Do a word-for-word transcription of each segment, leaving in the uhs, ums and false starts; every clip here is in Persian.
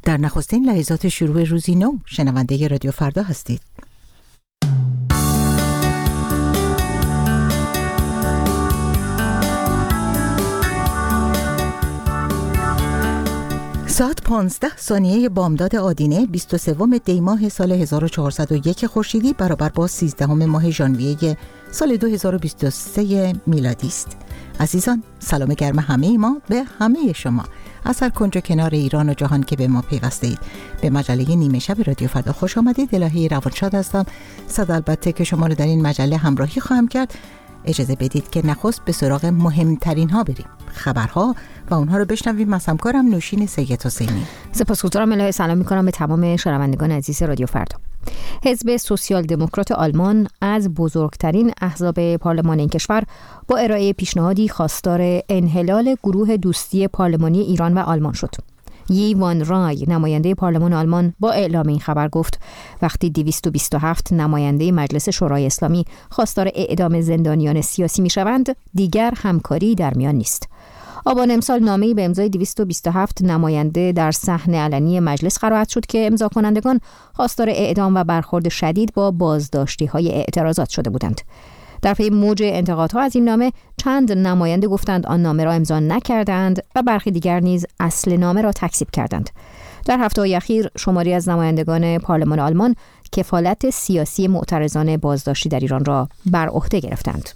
در نخستین لحظات شروع روزی نو شنونده رادیو فردا هستید. ساعت پانزده ثانیه بامداد آدینه بیست و سوم دی ماه سال هزار و چهارصد و یک خورشیدی برابر با سیزدهم ماه ژانویه سال دو هزار و بیست و سه میلادی است. عزیزان، سلام گرم همه ما به همه شما از هر کنج کنار ایران و جهان که به ما پیوسته اید. به مجله نیمه شب رادیو فردا خوش آمدید. الهی روانشاد هستم. صد البته که شما رو در این مجله همراهی خواهم کرد. اجازه بدید که نخست به سراغ مهمترین ها بریم، خبرها و اونها رو بشنویم از همکارم نوشین سید حسینی. سپاسگزارم. الهی سلام می‌کنم به تمام شنوندگان عزیز رادیو فردا. حزب سوسیال دموکرات آلمان از بزرگترین احزاب پارلمان این کشور با ارائه پیشنهادی خواستار انحلال گروه دوستی پارلمانی ایران و آلمان شد. یی وان رای، نماینده پارلمان آلمان، با اعلام این خبر گفت وقتی دویست و بیست و هفت نماینده مجلس شورای اسلامی خواستار اعدام زندانیان سیاسی میشوند، دیگر همکاری در میان نیست. آبان امسال نامه‌ای به امضای دویست و بیست و هفت نماینده در صحن علنی مجلس قرائت شد که امضا کنندگان خواستار اعدام و برخورد شدید با بازداشتی‌های اعتراضات شده بودند. در پی موج انتقادها از این نامه چند نماینده گفتند آن نامه را امضا نکردند و برخی دیگر نیز اصل نامه را تکذیب کردند. در هفته‌های اخیر شماری از نمایندگان پارلمان آلمان کفالت سیاسی معترضان بازداشتی در ایران را بر عهده گرفتند.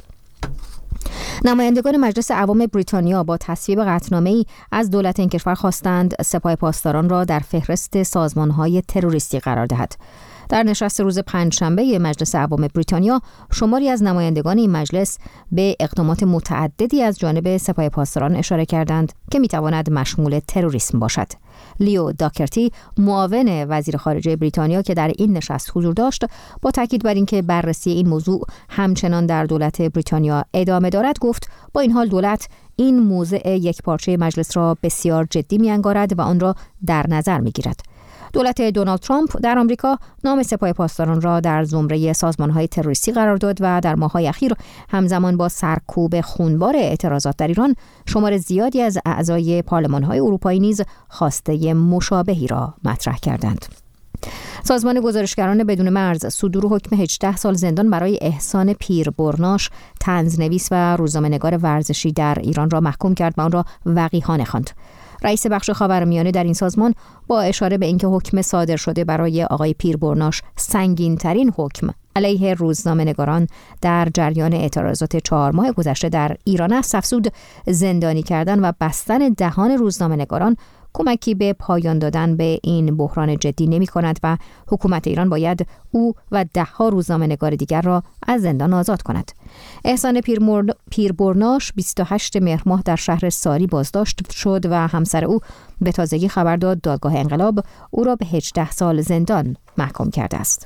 نمایندگان مجلس عوام بریتانیا با تصویب قطعنامه‌ای از دولت این کشور خواستند سپاه پاسداران را در فهرست سازمان‌های تروریستی قرار دهد. در نشست روز پنجشنبه مجلس عوام بریتانیا شماری از نمایندگان این مجلس به اقدامات متعددی از جانب سپاه پاسداران اشاره کردند که میتواند مشمول تروریسم باشد. لیو داکرتی، معاون وزیر خارجه بریتانیا که در این نشست حضور داشت، با تاکید بر اینکه بررسی این موضوع همچنان در دولت بریتانیا ادامه دارد گفت با این حال دولت این موضع یکپارچه مجلس را بسیار جدی می‌انگارد و آن را در نظر می‌گیرد. دولت دونالد ترامپ در آمریکا نام سپاه پاسداران را در زمره سازمان‌های تروریستی قرار داد و در ماه‌های اخیر همزمان با سرکوب خونبار اعتراضات در ایران شمار زیادی از اعضای پارلمان‌های اروپایی نیز خواسته مشابهی را مطرح کردند. سازمان گزارشگران بدون مرز صدور حکم هجده سال زندان برای احسان پیربرناش، طنزنویس و روزنامه‌نگار ورزشی در ایران را محکوم کرد و آن را وقیحانه خواند. رئیس بخش خاورمیانه در این سازمان با اشاره به اینکه حکم صادر شده برای آقای پیربرناش سنگین‌ترین حکم علیه روزنامه‌نگاران در جریان اعتراضات چهار ماه گذشته در ایران است، افزود زندانی کردن و بستن دهان روزنامه‌نگاران کمکی به پایان دادن به این بحران جدی نمی کند و حکومت ایران باید او و ده ها روزنامه‌نگار دیگر را از زندان آزاد کند. احسان پیربرناش بیست و هشتم مهر ماه در شهر ساری بازداشت شد و همسر او به تازگی خبر داد دادگاه انقلاب او را به هجده سال زندان محکوم کرده است.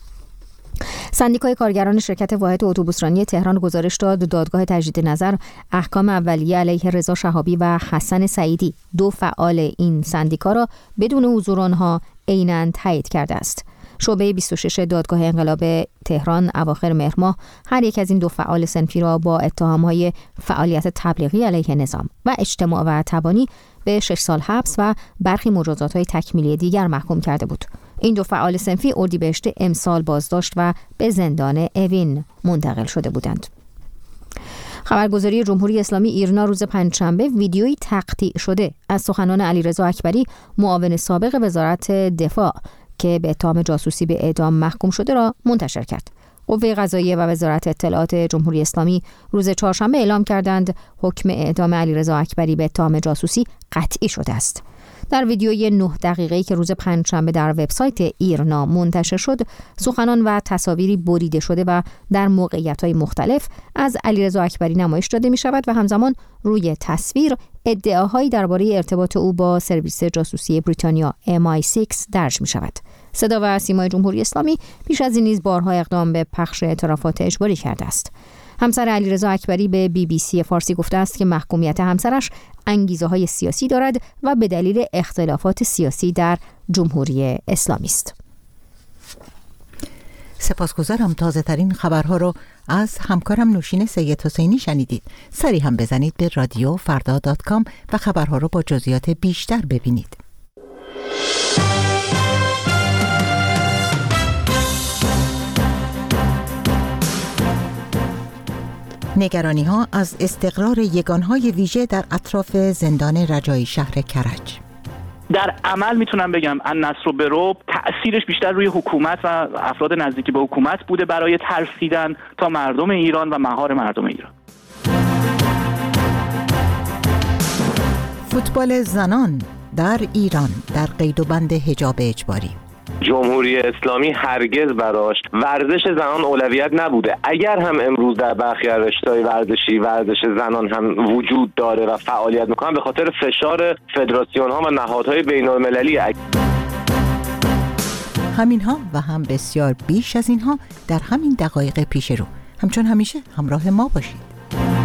سندیکای کارگران شرکت واحد اتوبوسرانی تهران گزارش داد دادگاه تجدید نظر احکام اولیه علیه رضا شهابی و حسن سعیدی، دو فعال این سندیکا، را بدون حضور آنها عیناً تایید کرده است. شعبه بیست و شش دادگاه انقلاب تهران اواخر مهر ماه هر یک از این دو فعال صنفی را با اتهام‌های فعالیت تبلیغی علیه نظام و اجتماع و تبانی به شش سال حبس و برخی مجازات‌های تکمیلی دیگر محکوم کرده بود. این دو فعال صنفی اردیبهشت امسال بازداشت و به زندان اوین منتقل شده بودند. خبرگزاری جمهوری اسلامی ایرنا روز پنجشنبه ویدیویی تقطیع شده از سخنان علیرضا اکبری، معاون سابق وزارت دفاع که به اتهام جاسوسی به اعدام محکوم شده را منتشر کرد. قوه قضاییه و وزارت اطلاعات جمهوری اسلامی روز چهارشنبه اعلام کردند حکم اعدام علیرضا اکبری به اتهام جاسوسی قطعی شده است. در ویدیوی نه دقیقه‌ای که روز پنجشنبه در وبسایت ایرنا منتشر شد، سخنان و تصاویری بریده شده و در موقعیت‌های مختلف از علیرضا اکبری نمایش داده می‌شود و همزمان روی تصویر ادعاهایی درباره ارتباط او با سرویس جاسوسی بریتانیا ام آی شش درج می‌شود. صدا و سیمای جمهوری اسلامی پیش از این نیز بارها اقدام به پخش اعترافات اجباری کرده است. همسر علیرضا اکبری به بی بی سی فارسی گفته است که محکومیت همسرش انگیزه‌های سیاسی دارد و به دلیل اختلافات سیاسی در جمهوری اسلامی است. سپاسگزارم. تازه ترین خبرها رو از همکارم نوشین سید حسینی شنیدید. سری هم بزنید به رادیو فردا دات کام و خبرها رو با جزئیات بیشتر ببینید. نگرانی ها از استقرار یگانهای ویژه در اطراف زندان رجایی شهر کرج. در عمل میتونم بگم النصر به رعب تأثیرش بیشتر روی حکومت و افراد نزدیکی به حکومت بوده برای ترسیدن تا مردم ایران و مهار مردم ایران. فوتبال زنان در ایران در قید و بند حجاب اجباری. جمهوری اسلامی هرگز براش ورزش زنان اولویت نبوده. اگر هم امروز در برخی از رشته‌های ورزشی ورزش زنان هم وجود داره و فعالیت میکنن، به خاطر فشار فدراسیون ها و نهادهای بین المللی. همین ها و هم بسیار بیش از اینها در همین دقایق پیش رو. همچون همیشه همراه ما باشید.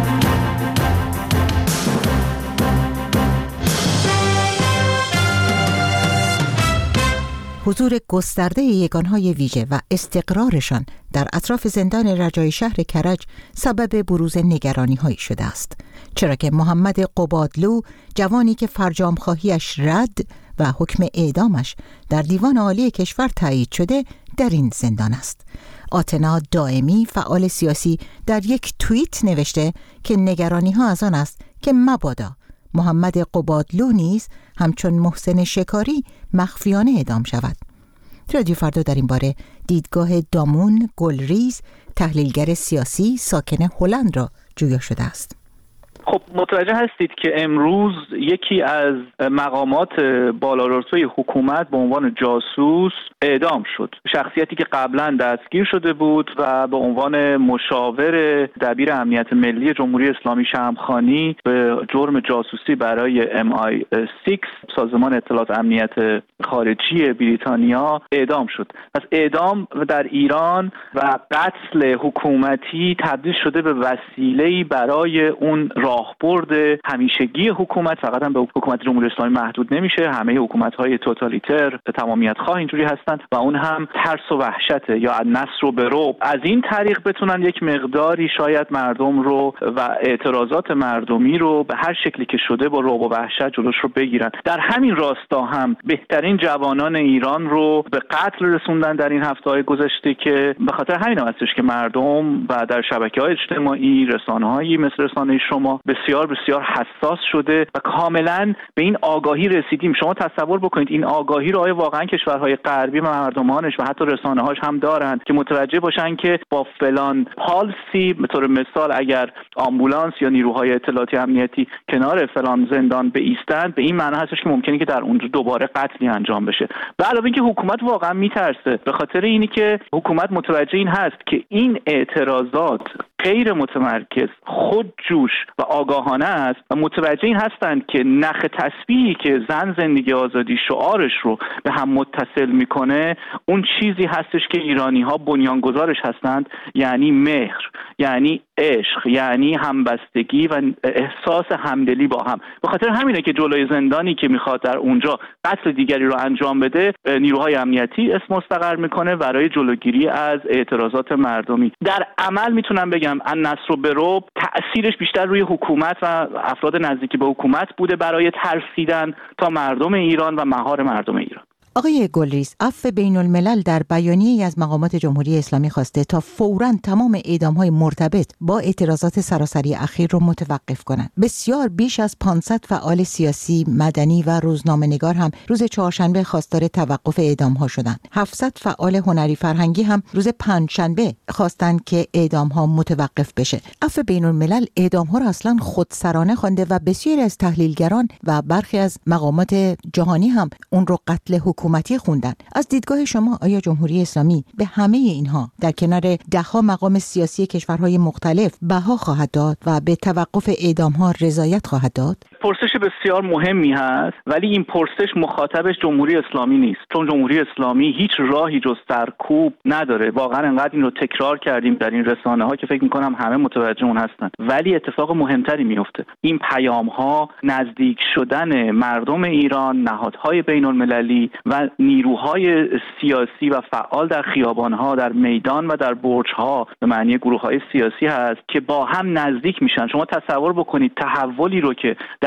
حضور گسترده یگانهای ویژه و استقرارشان در اطراف زندان رجایی شهر کرج سبب بروز نگرانی‌هایی شده است، چرا که محمد قبادلو، جوانی که فرجام‌خواهیش رد و حکم اعدامش در دیوان عالی کشور تایید شده در این زندان است. آتنا دائمی، فعال سیاسی، در یک توییت نوشته که نگرانی‌ها از آن است که مبادا محمد قبادلو نیز همچون محسن شکاری مخفیانه اعدام شود. رادیو فردا در این باره دیدگاه دامون گلریز، تحلیلگر سیاسی ساکن هلند را جویا شده است. خب متوجه هستید که امروز یکی از مقامات بالارتبه حکومت به عنوان جاسوس اعدام شد. شخصیتی که قبلا دستگیر شده بود و به عنوان مشاور دبیر امنیت ملی جمهوری اسلامی شمخانی به جرم جاسوسی برای ام آی شش سازمان اطلاعات امنیت خارجی بریتانیا اعدام شد. پس اعدام در ایران و قتل حکومتی تبدیل شده به وسیله‌ای برای اون راهبرد همیشگی حکومت. فقط هم به حکومت جمهوری اسلامی محدود نمیشه، همه حکومت‌های توتالیتر تمامیت خواه اینجوری هستند و اون هم ترس و وحشت یا النصر به رعب. از این طریق بتونن یک مقداری شاید مردم رو و اعتراضات مردمی رو به هر شکلی که شده با رعب و وحشت جلوش رو بگیرن. در همین راستا هم بهترین جوانان ایران رو به قتل رسوندن در این هفته‌های گذشته که به خاطر همین هم هستش که مردم و در شبکه‌های اجتماعی، رسانه‌هایی مثل رسانه شما بسیار بسیار حساس شده و کاملا به این آگاهی رسیدیم. شما تصور بکنید این آگاهی رو آیا واقعا کشورهای غربی و مردمانش و حتی رسانه‌هاش هم دارن که متوجه باشن که با فلان پالسی، به طور مثال اگر آمبولانس یا نیروهای اطلاعاتی امنیتی کنار فلان زندان بایستند، به این معنی هستش که ممکنه که در اونجا دوباره قتلی انجام بشه. به علاوه اینکه حکومت واقعا میترسه، به خاطر اینی که حکومت متوجه این هست که این اعتراضات غیر متمرکز، خودجوش و آگاهانه است و متوجه این هستند که نخ تسبیحی که زن، زندگی، آزادی شعارش رو به هم متصل میکنه اون چیزی هستش که ایرانی ها بنیانگذارش هستند، یعنی مهر، یعنی عشق، یعنی همبستگی و احساس همدلی با هم. به خاطر همینه که جلوی زندانی که میخواد در اونجا قتل دیگری رو انجام بده، نیروهای امنیتی اسم مستقر میکنه برای جلوگیری از اعتراضات مردمی. در عمل میتونم بگم النصر به رعب تأثیرش بیشتر روی حکومت و افراد نزدیکی به حکومت بوده برای ترسیدن تا مردم ایران و مهار مردم ایران. آقای گلریز، عفو بین الملل در بیانیه‌ای از مقامات جمهوری اسلامی خواسته تا فوراً تمام اعدام‌های مرتبط با اعتراضات سراسری اخیر رو متوقف کنند. بسیار بیش از پانصد فعال سیاسی، مدنی و روزنامه‌نگار هم روز چهارشنبه خواستار توقف اعدام‌ها شدند. هفتصد فعال هنری فرهنگی هم روز پنجشنبه خواستند که اعدام‌ها متوقف بشه. عفو بین الملل اعدام‌ها را اصلاً خودسرانه خوانده و بسیاری از تحلیلگران و برخی از مقامات جهانی هم اون رو قتل حکومت حکومتی خوندن. از دیدگاه شما آیا جمهوری اسلامی به همه اینها در کنار دهها مقام سیاسی کشورهای مختلف بها خواهد داد و به توقف اعدام‌ها رضایت خواهد داد؟ پرسش بسیار مهمی هست، ولی این پرسش مخاطبش جمهوری اسلامی نیست، چون جمهوری اسلامی هیچ راهی جز سرکوب نداره. واقعا انقدر این رو تکرار کردیم در این رسانه ها که فکر میکنم همه متوجه اون هستن، ولی اتفاق مهمتری میفته. این پیام ها نزدیک شدن مردم ایران، نهادهای بین المللی و نیروهای سیاسی و فعال در خیابان ها، در میدان و در برج ها به معنی گروه های سیاسی هست که با هم نزدیک میشن. شما تصور بکنید تحولی رو که در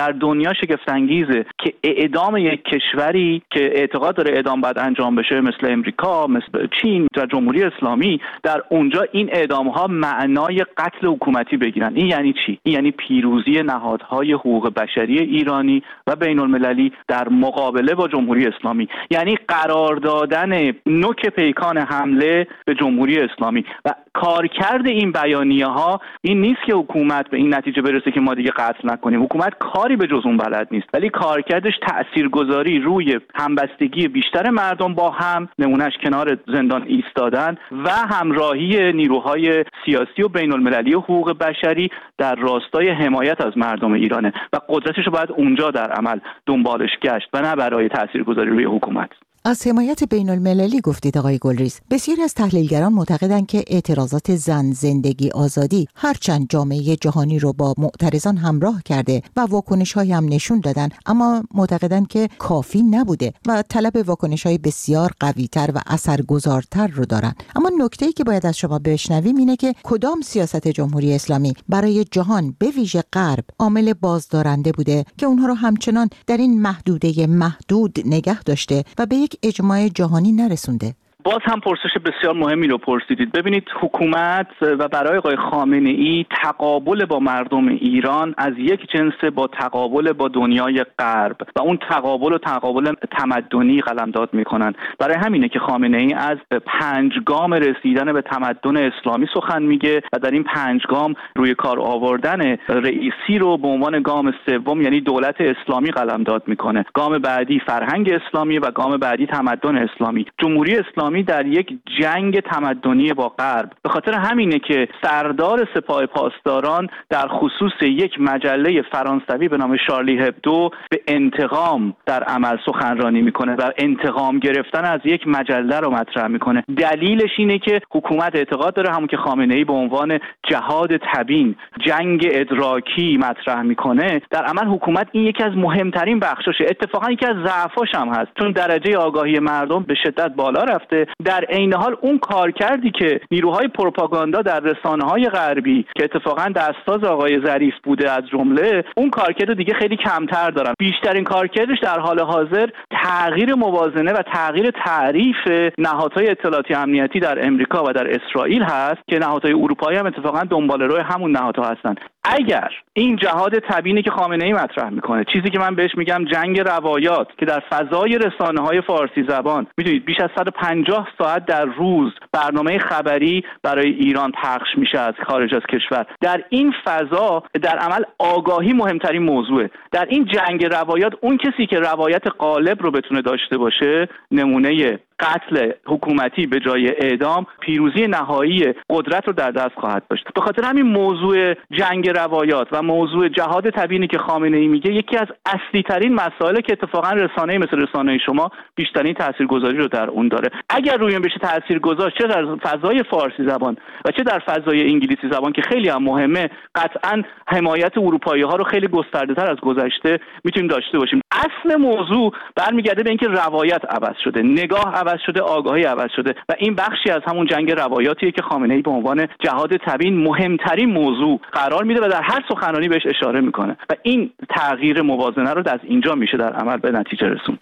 در دنیا شگفت انگیزه که اعدام یک کشوری که اعتقاد داره اعدام باید انجام بشه مثل امریکا، مثل چین، در جمهوری اسلامی، در اونجا این اعدام‌ها معنای قتل حکومتی بگیرن. این یعنی چی؟ این یعنی پیروزی نهادهای حقوق بشری ایرانی و بین‌المللی در مقابله با جمهوری اسلامی، یعنی قرار دادن نوک پیکان حمله به جمهوری اسلامی. و کارکرد این بیانیه ها این نیست که حکومت به این نتیجه برسه که ما دیگه قتل نکنیم. حکومت کاری به جز اون بلد نیست، ولی کارکردش تاثیرگذاری روی همبستگی بیشتر مردم با هم، نمونهش کنار زندان ایستادن و همراهی نیروهای سیاسی و بین‌المللی حقوق بشری در راستای حمایت از مردم ایرانه و قدرتش رو باید اونجا در عمل دنبالش گشت و نه برای تاثیرگذاری روی حکومت. از حمایت بین المللی گفتید آقای گلریز. بسیاری از تحلیلگران معتقدند که اعتراضات زن، زندگی، آزادی هرچند جامعه جهانی رو با معترضان همراه کرده و واکنش‌هایی هم نشون دادن، اما معتقدند که کافی نبوده و طلب واکنش‌های بسیار قوی‌تر و اثرگذارتر رو دارن. اما نکته‌ای که باید از شما بشنویم اینه که کدام سیاست جمهوری اسلامی برای جهان به ویژه غرب عامل بازدارنده بوده که اونها رو همچنان در این محدوده محدود نگه داشته و به یک اجماع جهانی نرسونده؟ باز هم پرسش بسیار مهمی رو پرسیدید. ببینید، حکومت و برای آقای خامنه ای تقابل با مردم ایران از یک جنس با تقابل با دنیای غرب و اون تقابل و تقابل تمدنی قلمداد میکنن. برای همینه که خامنه ای از پنج گام رسیدن به تمدن اسلامی سخن میگه و در این پنج گام روی کار آوردن رئیسی رو به عنوان گام سوم، یعنی دولت اسلامی، قلمداد میکنه. گام بعدی فرهنگ اسلامی و گام بعدی تمدن اسلامی. جمهوری اسلامی در یک جنگ تمدنی با غرب. به خاطر همینه که سردار سپاه پاسداران در خصوص یک مجله فرانسوی به نام شارلی هبدو به انتقام در عمل سخنرانی میکنه و انتقام گرفتن از یک مجله رو مطرح میکنه. دلیلش اینه که حکومت اعتقاد داره همون که خامنه ای به عنوان جهاد تبیین، جنگ ادراکی مطرح میکنه، در عمل حکومت این یکی از مهمترین بخشاشه. اتفاقا یکی از ضعفاش هم هست، چون درجه آگاهی مردم به شدت بالا رفته. در عین حال اون کارکردی که نیروهای پروپاگاندا در رسانه‌های غربی که اتفاقا دستاز آقای ظریف بوده از جمله، اون کارکردو دیگه خیلی کمتر دارن. بیشترین کارکردش در حال حاضر تغییر موازنه و تغییر تعریف نهادهای اطلاعاتی امنیتی در امریکا و در اسرائیل هست که نهادهای اروپایی هم اتفاقا دنباله‌رو همون نهادها هستن. اگر این جهاد تبیینی که خامنه ای مطرح میکنه، چیزی که من بهش میگم جنگ روایات، که در فضای رسانه‌های فارسی زبان میدونید بیش از صد و پنجاه ساعت در روز برنامه خبری برای ایران پخش میشه از خارج از کشور، در این فضا در عمل آگاهی مهمترین موضوعه. در این جنگ روایات اون کسی که روایت غالب رو بتونه داشته باشه، نمونه قتل حکومتی به جای اعدام، پیروزی نهایی قدرت رو در دست خواهد داشت. به خاطر همین موضوع جنگ روایات و موضوع جهاد تبیینی که خامنه ای میگه یکی از اصلی ترین مسائلی که اتفاقا رسانه‌ای مثل رسانه شما بیشترین تاثیرگذاری رو در اون داره. اگر روی این بشه تاثیرگذار، چه در فضای فارسی زبان و چه در فضای انگلیسی زبان که خیلی هم مهمه، قطعا حمایت اروپایی‌ها رو خیلی گسترده‌تر از گذشته میتونیم داشته باشیم. اصل موضوع برمیگرده به اینکه روایت عوض شده، نگاه عوض شده، آگاهی عوض شده و این بخشی از همون جنگ روایاتیه که خامنه ای به عنوان جهاد تبیین مهمترین موضوع قرار میده و در هر سخنرانی بهش اشاره میکنه و این تغییر موازنه رو از اینجا میشه در عمل به نتیجه رسوند.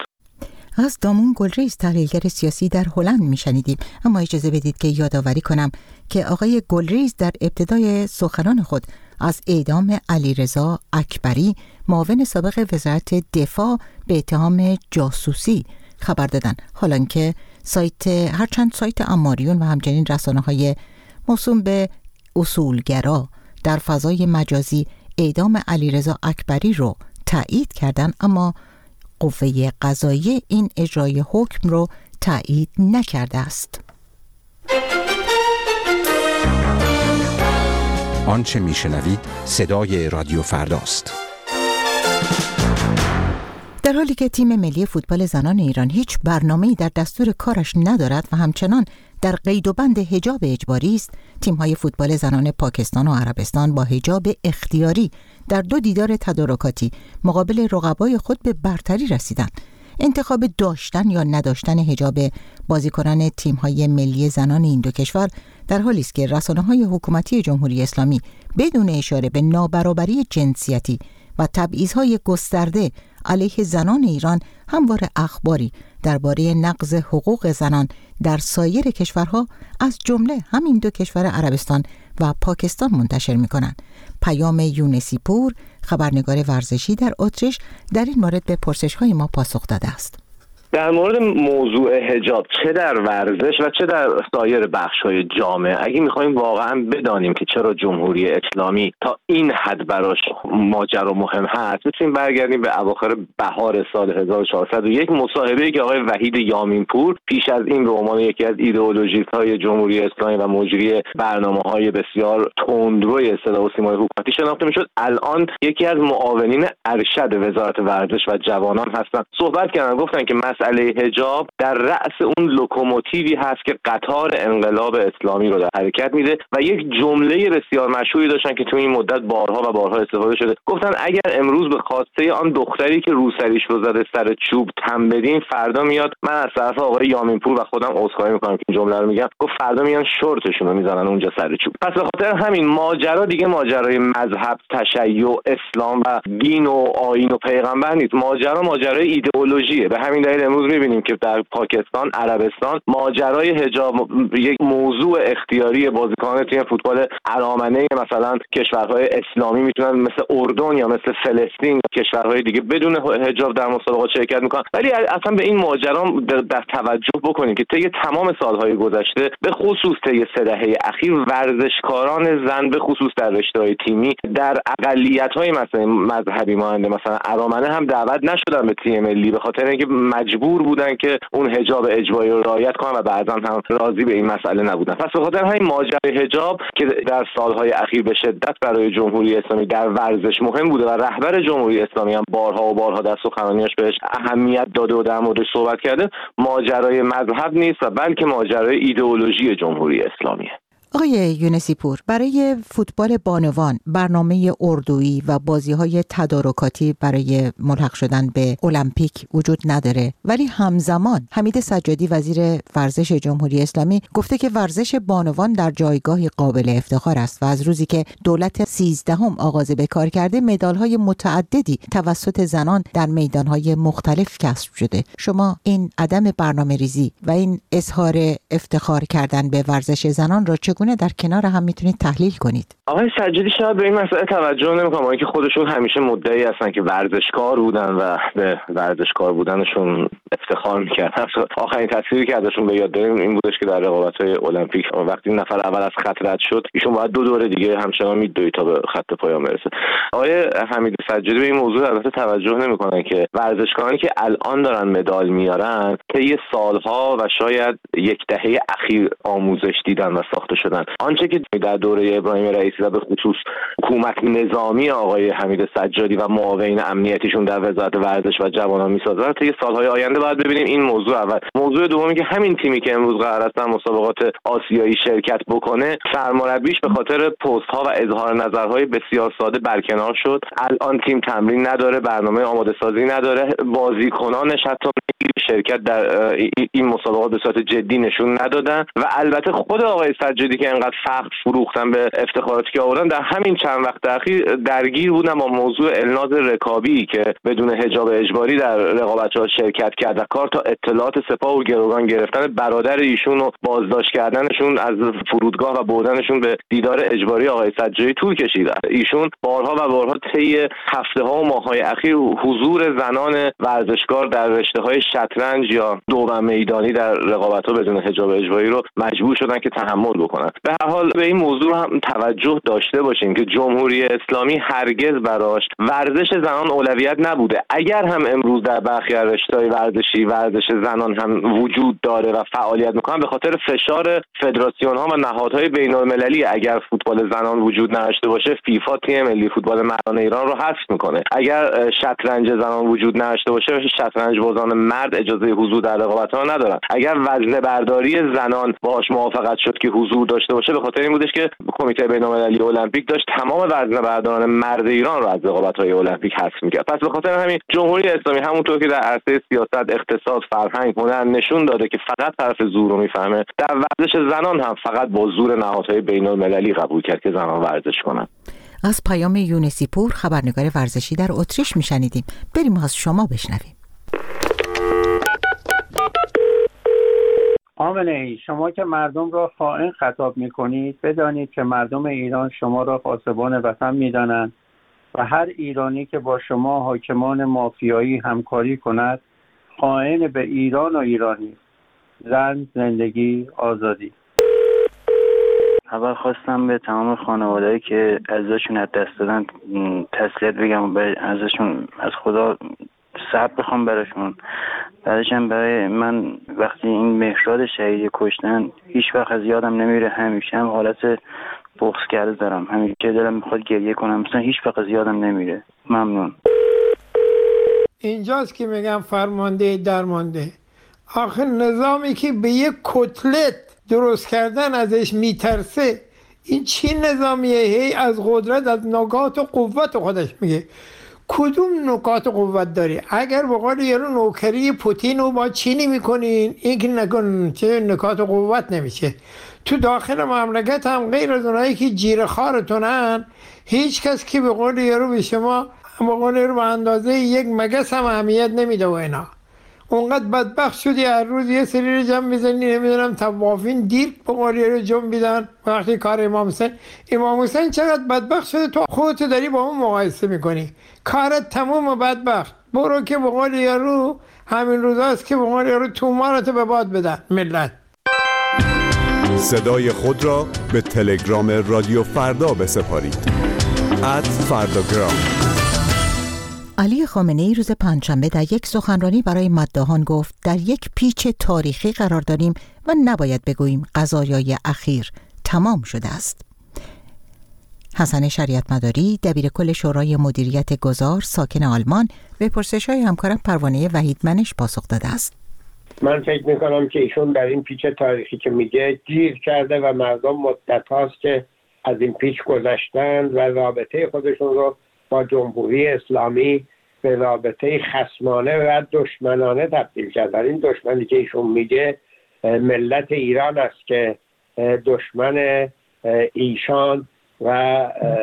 از دامون گلریز، تحلیلگر سیاسی در هلند میشنیدیم. اما اجازه بدید که یادآوری کنم که آقای گلریز در ابتدای سخنان خود از اعدام علیرضا اکبری، معاون سابق وزارت دفاع، به اتهام جاسوسی خبر دادن، حالان که سایت هرچند سایت اماریون و همچنین رسانه‌های موسوم به اصولگرا در فضای مجازی اعدام علیرضا اکبری رو تایید کردن، اما قوه قضاییه این اجرای حکم رو تایید نکرده است. آنچه میشنوید صدای رادیو فرداست. در حالی که تیم ملی فوتبال زنان ایران هیچ برنامه‌ای در دستور کارش ندارد و همچنان در قید و بند حجاب اجباری است، تیم‌های فوتبال زنان پاکستان و عربستان با حجاب اختیاری در دو دیدار تدارکاتی مقابل رقبای خود به برتری رسیدند. انتخاب داشتن یا نداشتن حجاب بازیکنان تیم‌های ملی زنان این دو کشور در حالی است که رسانه‌های حکومتی جمهوری اسلامی بدون اشاره به نابرابری جنسیتی و تبعیض‌های گسترده علیه زنان ایران همواره اخباری درباره نقض حقوق زنان در سایر کشورها از جمله همین دو کشور عربستان و پاکستان منتشر می‌کنند. پیام یونسی پور، خبرنگار ورزشی در اتریش، در این مورد به پرسش‌های ما پاسخ داده است. در مورد موضوع حجاب چه در ورزش و چه در سایر بخش‌های جامعه، اگه می‌خوایم واقعا بدانیم که چرا جمهوری اسلامی تا این حد براش ماجرا مهم هست، می‌تونیم برگردیم به اواخر بهار سال هزار و چهارصد و یک، مصاحبه‌ای که آقای وحید یامین‌پور پیش از این به عنوان یکی از ایدئولوژیست‌های جمهوری اسلامی و مجری برنامه‌های بسیار تندروی صدا و سیمای حکومتی شناخته می‌شد، الان یکی از معاونین ارشد وزارت ورزش و جوانان هستند. صحبت کردن، گفتن که مسئله حجاب در رأس اون لوکوموتیوی هست که قطار انقلاب اسلامی رو در حرکت میده و یک جمله بسیار مشهوری داشتن که تو این مدت بارها و بارها استفاده شده. گفتن اگر امروز به خواسته آن دختری که روسریش رو زده سر چوب تن بدین، فردا میاد، من از طرف آقای یامین‌پور و خودم عذرخواهی میکنم که این جمله رو میگم، گفت فردا میان شورتشون رو میزنن اونجا سر چوب. پس به خاطر همین ماجرا دیگه ماجرای مذهب، تشیع، اسلام و دین و آیین و پیغمبر نیست، ماجرا ماجرای ایدئولوژیه. به همین دلیل امروز می‌بینیم که در پاکستان، عربستان ماجرای حجاب یک موضوع اختیاری بازیکنان تیم فوتبال ارامنه مثلا کشورهای اسلامی میتونن مثل اردن یا مثل فلسطین یا کشورهای دیگه بدون حجاب در مسابقات شرکت میکنن. ولی اصلا به این ماجرا در توجه بکنیم که طی تمام سالهای گذشته، به خصوص طی سه دهه اخیر، ورزشکاران زن به خصوص در رشته‌های تیمی در اقلیت‌های مثلا مذهبی مانند مثلا ارامنه هم دعوت نشدن به تیم ملی، به خاطر اینکه مجبور بودن که اون حجاب اجباری رو رعایت کنن و بعضا هم راضی به این مسئله نبودن. پس به خاطر همین ماجرای حجاب که در سالهای اخیر به شدت برای جمهوری اسلامی در ورزش مهم بوده و رهبر جمهوری اسلامی هم بارها و بارها در سخنرانیاش بهش اهمیت داده و در موردش صحبت کرده، ماجرای مذهب نیست و بلکه ماجرای ایدئولوژی جمهوری اسلامیه. آقای یونسی پور، برای فوتبال بانوان برنامه اردویی و بازی‌های تدارکاتی برای ملحق شدن به المپیک وجود نداره، ولی همزمان حمید سجادی وزیر ورزش جمهوری اسلامی گفته که ورزش بانوان در جایگاهی قابل افتخار است و از روزی که دولت سیزدهم آغاز به کار کرده، مدال‌های متعددی توسط زنان در میدان‌های مختلف کسب شده. شما این عدم برنامه‌ریزی و این اظهار افتخار کردن به ورزش زنان را چه در کنار هم میتونید تحلیل کنید؟ آقای سجادی شاید به این مسئله توجه نمی‌کنن، اونایی که خودشون همیشه مدعی هستن که ورزشکار بودن و به ورزشکار بودنشون افتخار می‌کردن. آخرین تصویری که ازشون به یاد داریم این بودش که در رقابت‌های المپیک وقتی نفر اول از خط رد شد، ایشون باید دو دوره دیگه همچنان میدوید تا به خط پایان برسه. آقای حمید سجادی به این موضوع البته توجه نمی‌کنن که ورزشکارانی که الان دارن مدال میارن طی سالها و شاید یک دهه اخیر آموزش دیدن و ساخته شدن. آنچه که در دوره ابراهیم رئیسی و به خصوص حکومت نظامی آقای حمید سجادی و معاونین امنیتیشون در وزارت ورزش و جوانان میسازن، طی سالهای آینده باید ببینیم این موضوع اول. موضوع دومی که همین تیمی که امروز قرار است در مسابقات آسیایی شرکت بکنه، سرمربیش به خاطر پست ها و اظهار نظرهای بسیار ساده برکنار شد. الان تیم تمرین نداره، برنامه آماده سازی نداره، بازیکنانش حتی شرکت در این مسابقات به صورت جدی نشون ندادن و البته خود آقای سجادی که انقدر فخر فروختن به افتخاراتی که آوردن، در همین چند وقت اخیر درگیر بودن با موضوع الناز رکابی که بدون حجاب اجباری در رقابت‌ها شرکت کرد و کار تا اطلاعات سپاه و گروگان گرفتن برادر ایشون و بازداشت کردنشون از فرودگاه و بردنشون به دیدار اجباری آقای سجادی طول کشید. ایشون بارها و بارها طی هفته‌ها و ماه‌های اخیر حضور زنان ورزشکار در رشته‌های شطرنج یا دوم میدانی در رقابت‌ها بدون حجاب اجباری رو مجبور شدن که تحمل بکنن. به هر حال به این موضوع هم توجه داشته باشیم که جمهوری اسلامی هرگز براش ورزش زنان اولویت نبوده. اگر هم امروز در برخی از رشته‌های ورزشی ورزش زنان هم وجود داره و فعالیت میکنن، به خاطر فشار فدراسیون‌ها و نهادهای بین‌المللی. اگر فوتبال زنان وجود نداشته باشه، فیفا تیم ملی فوتبال مردان ایران رو حذف میکنه. اگر شطرنج زنان وجود نداشته باشه، شطرنج بازان مرد اجازه حضور در رقابت‌ها ندارن. اگر وزنه برداری زنان باهاش موافقت شد که حضور داشته باشه، به خاطر این بودش که کمیته بین‌المللی المپیک داشت تمام وزنه برداران مرد ایران رو از رقابت‌های المپیک حذف می‌کرد. پس به خاطر همین جمهوری اسلامی همونطور که در عرصه سیاست، اقتصاد، فرهنگ، هنر نشون داده که فقط طرف زور رو میفهمه، در ورزش زنان هم فقط با زور نهادهای بین‌المللی قبول کرد که زنان ورزش کنن. از پیام یونسی پور، خبرنگار ورزشی در اتریش میشنیدیم. بریم از شما بشنویم. آمنه ای، شما که مردم را خائن خطاب میکنید، بدانید که مردم ایران شما را پاسبان وطن میدانند و هر ایرانی که با شما حاکمان مافیایی همکاری کند خائن به ایران و ایرانی. زن، زندگی، آزادی. اول خواستم به تمام خانواده‌ای که عزیزشون از دست دادن تسلیت بگم و ازشون از خدا صبر بخوام براشون. بعدش هم برای من وقتی این مهراد شهیدی کشتن هیچ وقت از یادم نمیره، همیشه هم حالت بغض کرده دارم، همیشه دلم میخواد گریه کنم، مثلا هیچ وقت از یادم نمیره. ممنون. اینجاست که میگم فرمانده درمانده. آخه نظامی که به یک کتلت درست کردن ازش میترسه، این چی نظامیه؟ هی از قدرت، از نکات و قوت خودش میگه. کدوم نکات قوت داری؟ اگر به قول یارو نوکری پوتین رو با چینی میکنین، این که نکن چه نکات قوت نمیشه. تو داخل مملکت هم غیر از اونایی که جیر خارتونن، هیچ کس که به قول یارو به شما به قول یارو به اندازه یک مگس هم اهمیت نمیده و اینا. اونقدر بدبخت شدی هر روز یه سری رو جمع میزنی، نمیدونم توافین دیر به قول یارو جمع بیدن وقتی کار امام حسین. امام حسین چقدر بدبخت شده تو خودتو داری با اون مقایسه میکنی. کارت تموم و بدبخت. برو که به قول یارو همین روزاست که به قول یارو تومارتو به باد بدن ملت. صدای خود را به تلگرام رادیو فردا بسپارید. ات فرداگرام. علی خامنه‌ای روز پنجشنبه در یک سخنرانی برای مداحان گفت در یک پیچ تاریخی قرار داریم و نباید بگوییم قضایای اخیر تمام شده است. حسن شریعت مداری، دبیر کل شورای مدیریت گذار ساکن آلمان، به پرسش‌های همکارم پروانه وحیدمنش پاسخ داده است. من فکر میکنم که ایشون در این پیچ تاریخی که میگه گیر کرده و مردم مدت هاست که از این پیچ گذشتن و رابطه خودشون رو با جمهوری اسلامی به رابطه خصمانه و دشمنانه تبدیل کردن. این دشمنی که ایشون میگه ملت ایران است که دشمن ایشان و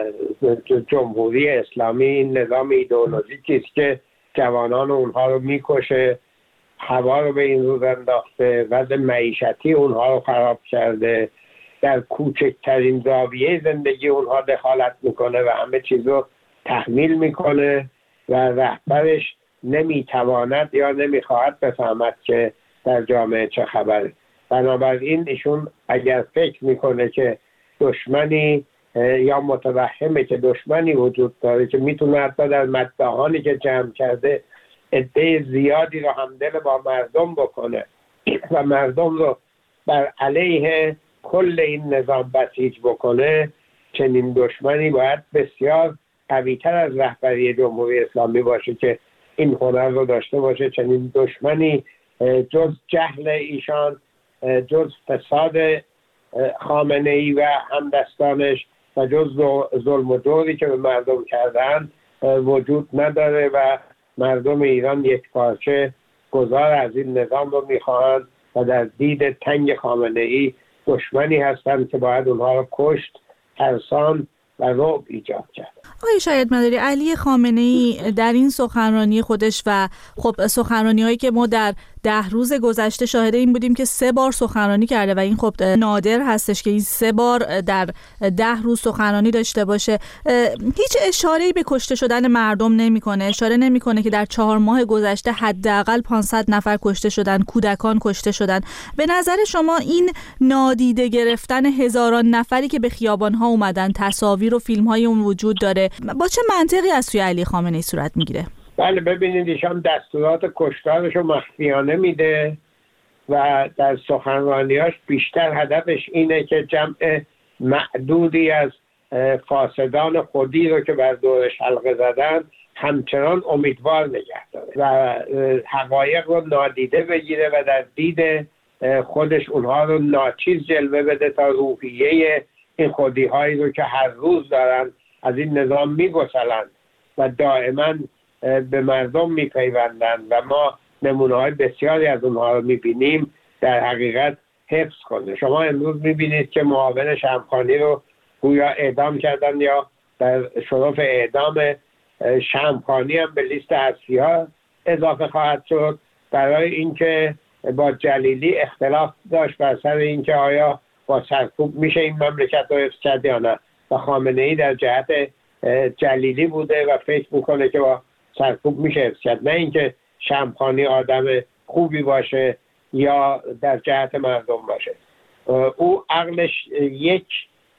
جمهوری اسلامی این نظام ایدئولوژیکی است که جوانان اونها رو میکشه، هوا رو به این روز انداخته، وضع معیشتی اونها رو خراب کرده، در کوچکترین زاویه زندگی اونها دخالت میکنه و همه چیز رو تحمیل میکنه و رهبرش نمیتواند یا نمیخواهد بفهمد که در جامعه چه خبره. بنابراین ایشون اگر فکر میکنه که دشمنی یا متوهمه که دشمنی وجود داره که میتونه حتی در مداحانی که جمع کرده عده زیادی رو همدل با مردم بکنه و مردم رو بر علیه کل این نظام بسیج بکنه، چنین دشمنی باید بسیار قوی‌تر از رهبری جمهوری اسلامی باشه که این هنر رو داشته باشه. چنین دشمنی جز جهل ایشان، جز فساد خامنه‌ای و همدستانش و جز ظلم و جوری که به مردم کردن وجود نداره و مردم ایران یک پارچه گذار از این نظام رو میخواهند و در دید تنگ خامنه‌ای دشمنی هستند که باید اونها رو کشت، ترسان و رعب ایجاد کرد. آقای شریعت مداری، علی خامنه‌ای در این سخنرانی خودش و خب سخنرانی هایی که ما در ده روز گذشته شاهد این بودیم که سه بار سخنرانی کرده و این خب نادر هستش که این سه بار در ده روز سخنرانی داشته باشه، هیچ اشاره‌ای به کشته شدن مردم نمی‌کنه، اشاره نمی‌کنه که در چهار ماه گذشته حداقل پانصد نفر کشته شدن، کودکان کشته شدن. به نظر شما این نادیده گرفتن هزاران نفری که به خیابان‌ها اومدن، تصاویر و فیلم‌های اون وجود داره، با چه منطقی از سوی علی خامنه‌ای صورت میگیره؟ بله، ببینید ایشان دستورات کشتارش رو مخفیانه میده و در سخنرانیاش بیشتر هدفش اینه که جمع معدودی از فاسدان خودی رو که بر دورش حلقه زدن همچنان امیدوار نگه داره و حقایق رو نادیده بگیره و در دید خودش اونها رو ناچیز جلوه بده تا روحیه این خودی هایی رو که هر روز دارن از این نظام میگسلند و دائما به مردم میپیوندند و ما نمونه های بسیاری از اونها رو میبینیم در حقیقت حفظ کنه. شما امروز میبینید که معاون شمخانی رو گویا اعدام کردن یا در شرف اعدام شمخانی هم به لیست اصلی‌ها اضافه خواهد شد. برای اینکه با جلیلی اختلاف داشت بر سر اینکه آیا با سرکوب میشه این مملکت رو حفظ کرد یا نه و خامنه‌ای در جهت جلیلی بوده و فکر میکنه که با سرکوب میشه حفظ کرد، نه اینکه شمخانی آدم خوبی باشه یا در جهت مردم باشه. او عقلش یک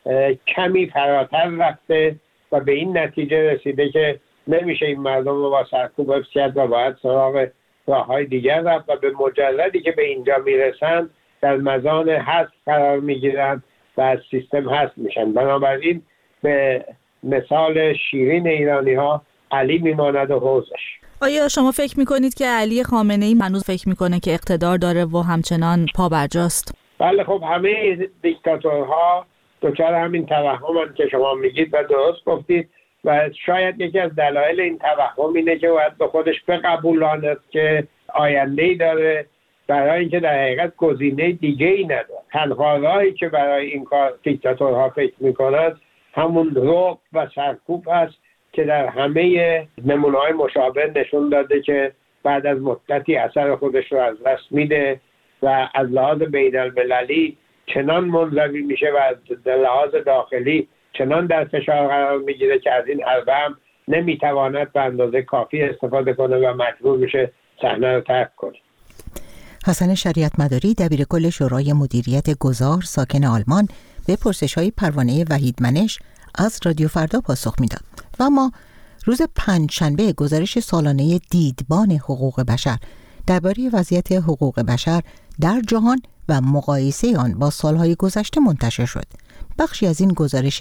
کمی فراتر رفته و به این نتیجه رسیده که نمیشه این مردم رو با سرکوب حفظ کرد و باید سراغ راه‌های دیگر رفت و به مجردی که به اینجا میرسن در مزان حذف قرار میگیرن و از سیستم حذف میشن. بنابراین به مثال شیرین ایرانی ها علی میماند و حوزش. آیا شما فکر میکنید که علی خامنه‌ای هنوز فکر میکنه که اقتدار داره و همچنان پابرجاست؟ بله، خب همه دیکتاتورها دچار همین توهمن که شما میگید و درست گفتید و شاید یکی از دلایل این توهم اینه که باید به خودش بقبولاند که آینده‌ای داره، برای اینکه در حقیقت گزینه دیگه‌ای نداره. تنها راهی که برای این کار دیکتاتورها فکر میکنند همون رعب و سرکوب هست که در همه نمونه‌های مشابه نشون داده که بعد از مدتی اثر خودش رو از دست میده و از لحاظ بین‌المللی چنان منزوی میشه و از لحاظ داخلی چنان در فشار قرار میگیره که از این حربه هم نمیتواند به اندازه کافی استفاده کنه و مجبور میشه صحنه رو ترک کنه. حسن شریعت مداری دبیرکل شورای مدیریت گذار ساکن آلمان به پرسش‌های پروانه وحید منش از رادیو فردا پاسخ میداد. و اما روز پنجشنبه گزارش سالانه دیدبان حقوق بشر درباره وضعیت حقوق بشر در جهان و مقایسه آن با سالهای گذشته منتشر شد. بخشی از این گزارش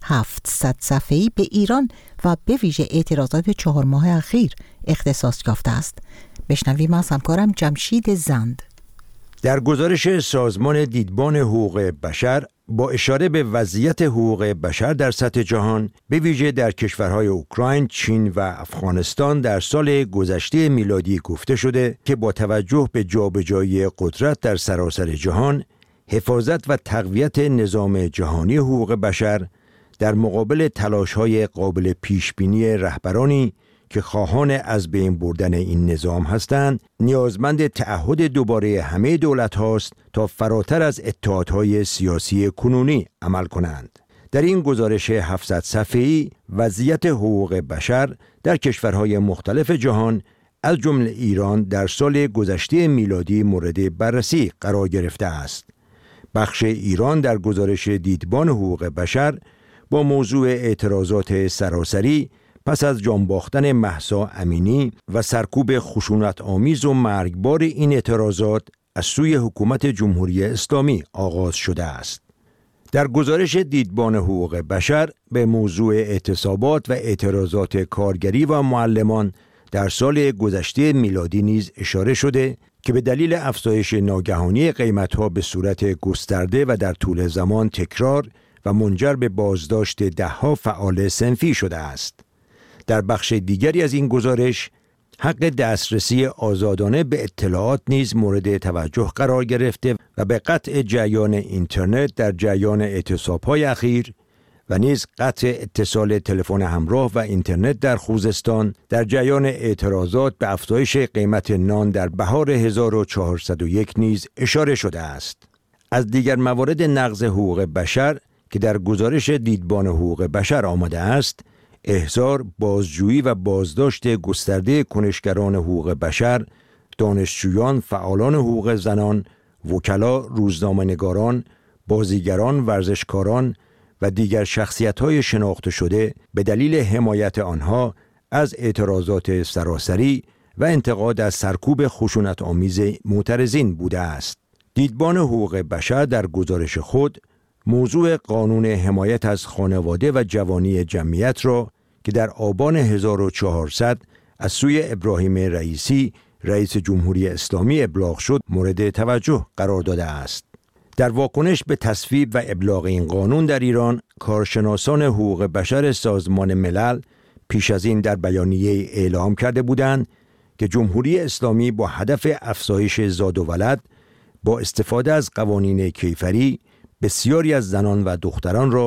هفتصد صفحه‌ای به ایران و به ویژه اعتراضات چهار ماه اخیر اختصاص یافته است. بشنویم از همکارم جمشید زند. در گزارش سازمان دیدبان حقوق بشر با اشاره به وضعیت حقوق بشر در سطح جهان، به ویژه در کشورهای اوکراین، چین و افغانستان در سال گذشته میلادی گفته شده که با توجه به جابجایی قدرت در سراسر جهان، حفاظت و تقویت نظام جهانی حقوق بشر در مقابل تلاش‌های قابل پیشبینی رهبرانی که خواهان از بین بردن این نظام هستند، نیازمند تعهد دوباره همه دولت هاست تا فراتر از اتحادهای سیاسی کنونی عمل کنند. در این گزارش هفتصد صفحه‌ای وضعیت حقوق بشر در کشورهای مختلف جهان از جمله ایران در سال گذشته میلادی مورد بررسی قرار گرفته است. بخش ایران در گزارش دیدبان حقوق بشر با موضوع اعتراضات سراسری پس از جان باختن مهسا امینی و سرکوب خشونت آمیز و مرگبار این اعتراضات از سوی حکومت جمهوری اسلامی آغاز شده است. در گزارش دیدبان حقوق بشر به موضوع اعتصابات و اعتراضات کارگری و معلمان در سال گذشته میلادی نیز اشاره شده که به دلیل افزایش ناگهانی قیمت‌ها به صورت گسترده و در طول زمان تکرار و منجر به بازداشت ده‌ها فعال صنفی شده است. در بخش دیگری از این گزارش حق دسترسی آزادانه به اطلاعات نیز مورد توجه قرار گرفته و به قطع جریان اینترنت در جریان اعتصاب‌های اخیر و نیز قطع اتصال تلفن همراه و اینترنت در خوزستان در جریان اعتراضات به افزایش قیمت نان در بهار هزار و چهارصد و یک نیز اشاره شده است. از دیگر موارد نقض حقوق بشر که در گزارش دیدبان حقوق بشر آمده است، احضار، بازجویی و بازداشت گسترده کنشگران حقوق بشر، دانشجویان، فعالان حقوق زنان، وکلا، روزنامه‌نگاران، بازیگران، ورزشکاران و دیگر شخصیت‌های شناخته شده به دلیل حمایت آنها از اعتراضات سراسری و انتقاد از سرکوب خشونت‌آمیز معترضین بوده است. دیدبان حقوق بشر در گزارش خود موضوع قانون حمایت از خانواده و جوانی جمعیت را که در آبان هزار و چهارصد از سوی ابراهیم رئیسی رئیس جمهوری اسلامی ابلاغ شد مورد توجه قرار داده است. در واکنش به تصویب و ابلاغ این قانون در ایران، کارشناسان حقوق بشر سازمان ملل پیش از این در بیانیه اعلام کرده بودند که جمهوری اسلامی با هدف افزایش زاد و ولد با استفاده از قوانین کیفری بسیاری از زنان و دختران را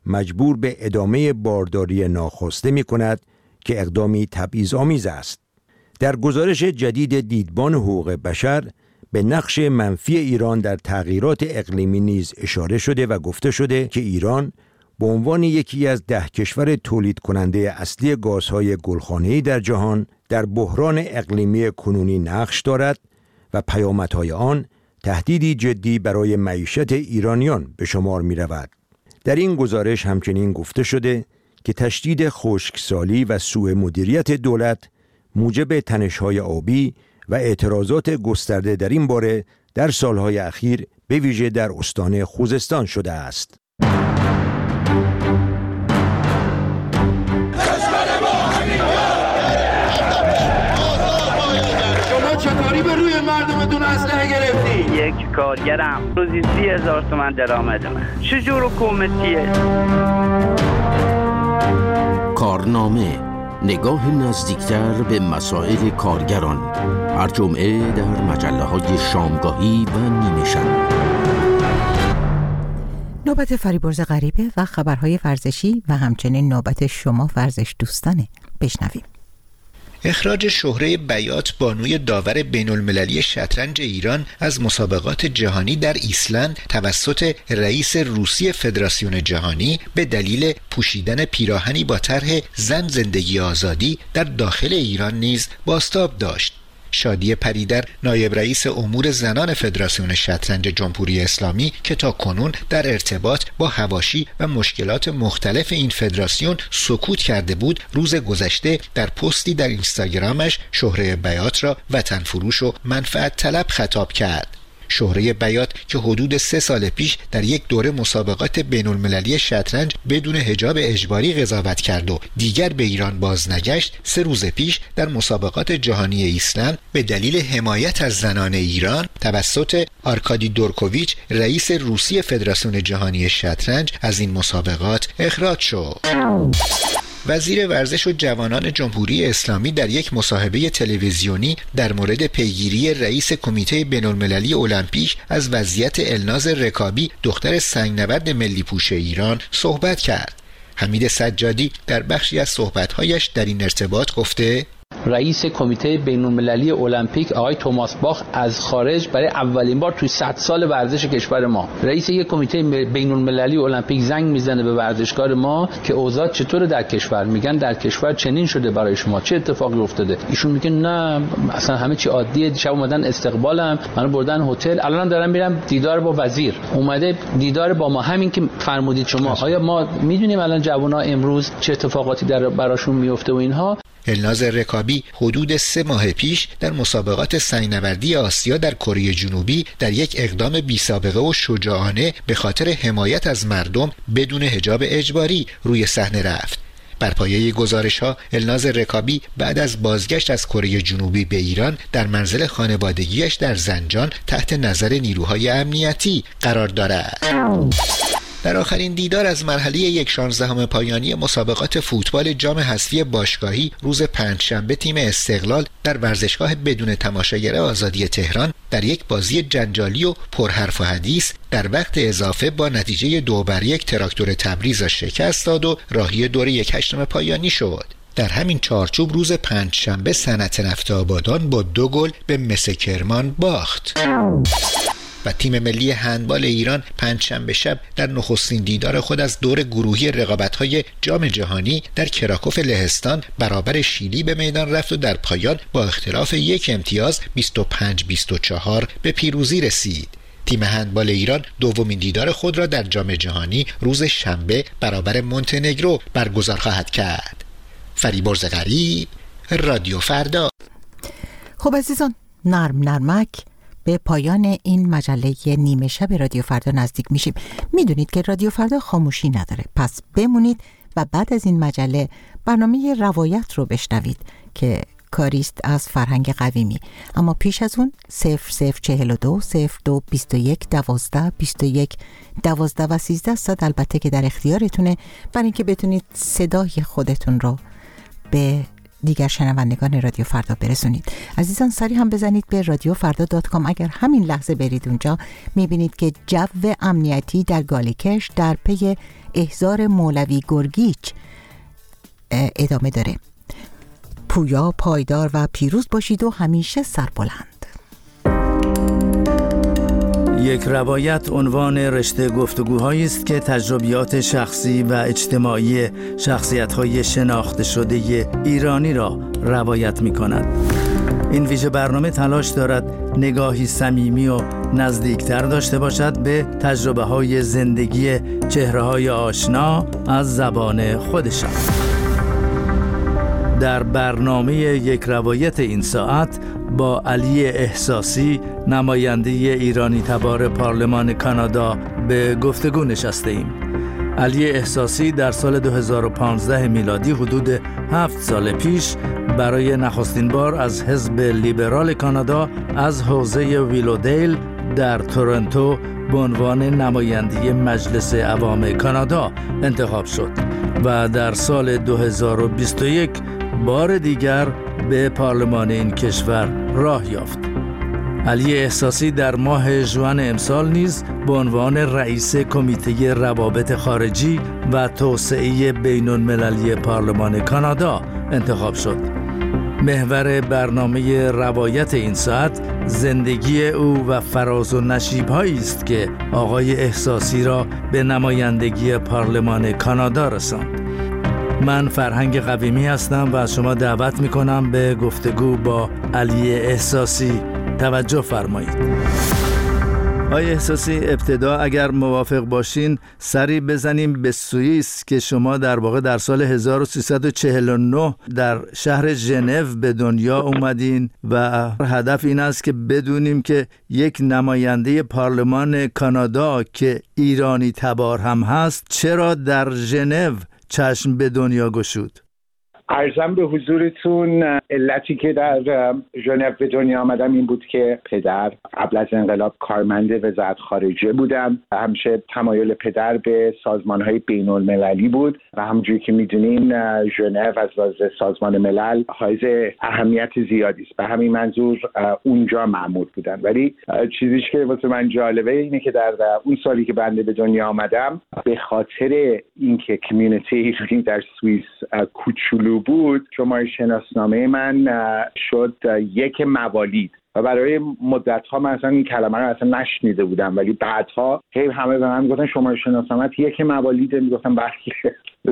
مجبور به ادامه بارداری ناخواسته می کند که اقدامی تبعیض‌آمیز است. در گزارش جدید دیدبان حقوق بشر به نقش منفی ایران در تغییرات اقلیمی نیز اشاره شده و گفته شده که ایران به عنوان یکی از ده کشور تولید کننده اصلی گازهای گلخانه‌ای در جهان در بحران اقلیمی کنونی نقش دارد و پیامدهای آن تهدیدی جدی برای معیشت ایرانیان به شمار می رود. در این گزارش همچنین گفته شده که تشدید خشکسالی و سوء مدیریت دولت موجب تنش‌های آبی و اعتراضات گسترده در این باره در سالهای اخیر به ویژه در استان خوزستان شده است. شما چطوری به روی مردمتون اسلحه گرفتی؟ یک کارگرم روزی سی هزار تومن درآمدمه. چجور حکومتیه؟ کارنامه، نگاه نزدیکتر به مسائل کارگران، هر جمعه در مجله های شامگاهی و نیمه شب. نوبت فریبرز غریبه و خبرهای ورزشی و همچنین نوبت شما ورزش دوستانه. بشنویم. اخراج شهره بیات بانوی داور بین المللی شطرنج ایران از مسابقات جهانی در ایسلند توسط رئیس روسی فدراسیون جهانی به دلیل پوشیدن پیراهنی با طرح زن زندگی آزادی در داخل ایران نیز بازتاب داشت. شادی پریدر نایب رئیس امور زنان فدراسیون شطرنج جمهوری اسلامی که تا کنون در ارتباط با حواشی و مشکلات مختلف این فدراسیون سکوت کرده بود، روز گذشته در پستی در اینستاگرامش شهره بیات را وطن فروش و منفعت طلب خطاب کرد. شهره بیات که حدود سه سال پیش در یک دوره مسابقات بین المللی شطرنج بدون حجاب اجباری قضاوت کرد و دیگر به ایران باز نگشت، سه روز پیش در مسابقات جهانی ایسلند به دلیل حمایت از زنان ایران توسط آرکادی دورکوویچ رئیس روسی فدراسیون جهانی شطرنج از این مسابقات اخراج شد. وزیر ورزش و جوانان جمهوری اسلامی در یک مصاحبه تلویزیونی در مورد پیگیری رئیس کمیته بین‌المللی المپیک از وضعیت الناز رکابی دختر سنگنورد ملی پوش ایران صحبت کرد. حمید سجادی در بخشی از صحبت‌هایش در این ارتباط گفته: رئیس کمیته بین‌المللی المپیک آقای توماس باخ از خارج برای اولین بار توی صد سال ورزش کشور ما، رئیس یک کمیته بین‌المللی المپیک زنگ میزنه به ورزشکار ما که اوضاع چطوره در کشور. میگن در کشور چنین شده برای شما، چه اتفاقی افتاده؟ ایشون میگه نه اصلا همه چی عادیه. دیشب اومدن استقبالم، منو بردن هتل، الان دارم میرم دیدار با وزیر. اومده دیدار با ما، همین که فرمودید شما. آیا ما میدونیم الان جوونا امروز چه اتفاقاتی در براشون میفته و اینها؟ الناز رکابی حدود سه ماه پیش در مسابقات سنگنوردی آسیا در کره جنوبی در یک اقدام بی سابقه و شجاعانه به خاطر حمایت از مردم بدون حجاب اجباری روی صحنه رفت. بر پایه گزارش‌ها الناز رکابی بعد از بازگشت از کره جنوبی به ایران در منزل خانوادگیش در زنجان تحت نظر نیروهای امنیتی قرار دارد. در آخرین دیدار از مرحله یک شانزدهم پایانی مسابقات فوتبال جام حذفی باشگاهی روز پنجشنبه تیم استقلال در ورزشگاه بدون تماشاگر آزادی تهران در یک بازی جنجالی و پرحرف و حدیث در وقت اضافه با نتیجه دو بر یک تراکتور تبریز را شکست داد و راهی دور یک هشتم پایانی شد. در همین چارچوب روز پنجشنبه صنعت نفت آبادان با دو گل به مس کرمان باخت. و تیم ملی هندبال ایران پنجشنبه شب در نخستین دیدار خود از دور گروهی رقابت‌های جام جهانی در کراکوف لهستان برابر شیلی به میدان رفت و در پایان با اختلاف یک امتیاز بیست و پنج بیست و چهار به پیروزی رسید. تیم هندبال ایران دومین دیدار خود را در جام جهانی روز شنبه برابر مونتنگرو برگزار خواهد کرد. فریبرز غریب، رادیو فردا. خب عزیزان، نرم نرمک به پایان این مجله نیمه شب رادیو فردا نزدیک میشیم. میدونید که رادیو فردا خاموشی نداره، پس بمونید و بعد از این مجله برنامه روایت رو بشنوید که کاریست از فرهنگ قویمی. اما پیش از اون صفر صفر چهل و دو صفر دو بیست و یک دوازده بیست و یک دوازده و سیزده صد البته که در اختیارتونه برای اینکه بتونید صدای خودتون رو به دیگر شنوندگان رادیو فردا برسونید. عزیزان سری هم بزنید به رادیو فردا دات کام. اگر همین لحظه برید اونجا میبینید که جو امنیتی در گالیکش در پی احضار مولوی گرگیچ ادامه داره. پویا، پایدار و پیروز باشید و همیشه سربلند. یک روایت عنوان رشته گفتگوهایی است که تجربیات شخصی و اجتماعی شخصیت‌های شناخته شده ایرانی را روایت می‌کند. این ویژه برنامه تلاش دارد نگاهی صمیمی و نزدیکتر داشته باشد به تجربه‌های زندگی چهره‌های آشنا از زبان خودشان. در برنامه یک روایت این ساعت با علی احساسی، نماینده ایرانی تبار پارلمان کانادا، به گفتگو نشسته ایم. علی احساسی در سال دو هزار و پانزده میلادی حدود هفت سال پیش برای نخستین بار از حزب لیبرال کانادا از حوزه ویلودیل در تورنتو به عنوان نماینده مجلس عوام کانادا انتخاب شد و در سال دو هزار و بیست و یک بار دیگر به پارلمان این کشور راه یافت. علی احساسی در ماه ژوئن امسال نیز به عنوان رئیس کمیته روابط خارجی و توسعه بین المللی پارلمان کانادا انتخاب شد. محور برنامه روایت این ساعت زندگی او و فراز و نشیب‌هایی است که آقای احساسی را به نمایندگی پارلمان کانادا رساند. من فرهنگ قویمی هستم و از شما دعوت می‌کنم به گفتگو با علی احساسی توجه فرمایید. آقای احساسی، ابتدا اگر موافق باشین سری بزنیم به سوئیس که شما در واقع در سال هزار و سیصد و چهل و نه در شهر ژنو به دنیا اومدین و هدف این است که بدونیم که یک نماینده پارلمان کانادا که ایرانی تبار هم هست چرا در ژنو چشم به دنیا گشود. عرضم به حضورتون علتی که در ژنو به دنیا آمدم این بود که پدر قبل از انقلاب کارمند وزارت خارجه بودم. همیشه تمایل پدر به سازمان‌های بین‌المللی بود و همونجوری که می‌دونین ژنو از لحاظ سازمان ملل حائز اهمیت زیادی است. به همین منظور اونجا مأمور بودم. ولی چیزیش که واسه من جالبه اینه که در اون سالی که بنده به دنیا آمدم به خاطر اینکه کمیونیتی ایرانی در سوئیس کوچولو بود، شماره شناسنامه من شد یک موالید و برای مدت ها من اصلا این کلمه رو اصلا نشنیده بودم، ولی بعدها هی همه به من گفتن شماره شناسنامه یک موالید، میگفتم برخیه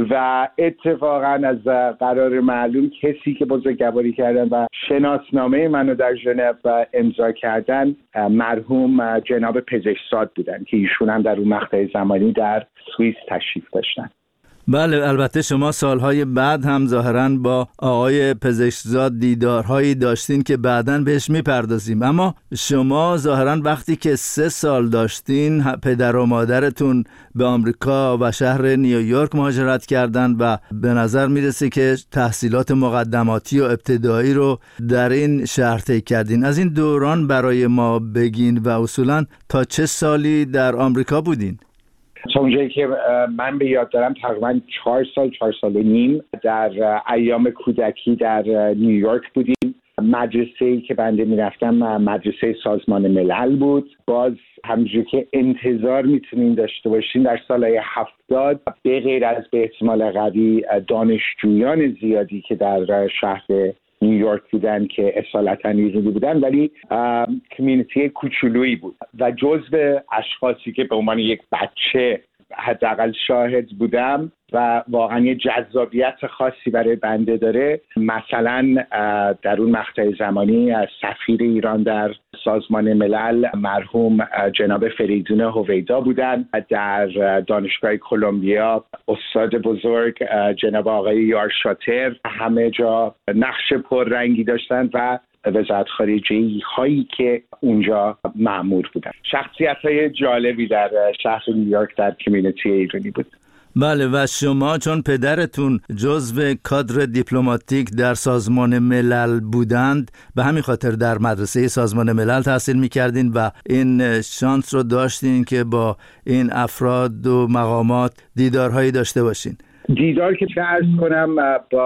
و اتفاقا از قرار معلوم کسی که بزرگواری کردن و شناسنامه منو در ژنو امضا کردن مرحوم جناب پزشکزاد بودن که ایشون هم در اون مقطع زمانی در سوئیس تشریف داشتن. بله، البته شما سالهای بعد هم ظاهراً با آقای پزشکزاد دیدارهایی داشتین که بعداً بهش میپردازیم، اما شما ظاهراً وقتی که سه سال داشتین پدر و مادرتون به آمریکا و شهر نیویورک مهاجرت کردن و به نظر میرسه که تحصیلات مقدماتی و ابتدایی رو در این شهر طی کردین. از این دوران برای ما بگین و اصولاً تا چه سالی در آمریکا بودین؟ تا اونجایی که من به یاد دارم تقریبا چهار سال چهار سال و نیم در ایام کودکی در نیویورک بودیم. مدرسه‌ای که بنده میرفتم مدرسه سازمان ملل بود. باز همونجوری که انتظار میتونین داشته باشین در سالهای هفتاد به غیر از به احتمال قوی دانشجویان زیادی که در شهر نیویورک بودن که اصالتا ایرانی بودن، ولی کمیونیتی کوچولویی بود و جزو اشخاصی که به عنوان یک بچه حداقل شاهد بودم و واقعا یه جذابیت خاصی برای بنده داره. مثلا در اون مقطع زمانی سفیر ایران در سازمان ملل مرحوم جناب فریدون هویدا بودن، در دانشگاه کلمبیا استاد بزرگ جناب آقای یار شاتر همه جا نقش پررنگی داشتن و وزارت خارجه هایی که اونجا مأمور بودن. شخصیت های جالبی در شهر نیویورک در کمیونیتی ایرانی بود. بله، و شما چون پدرتون جزو کادر دیپلماتیک در سازمان ملل بودند به همین خاطر در مدرسه سازمان ملل تحصیل میکردین و این شانس رو داشتین که با این افراد و مقامات دیدارهایی داشته باشین. دیدار که چه عرض کنم با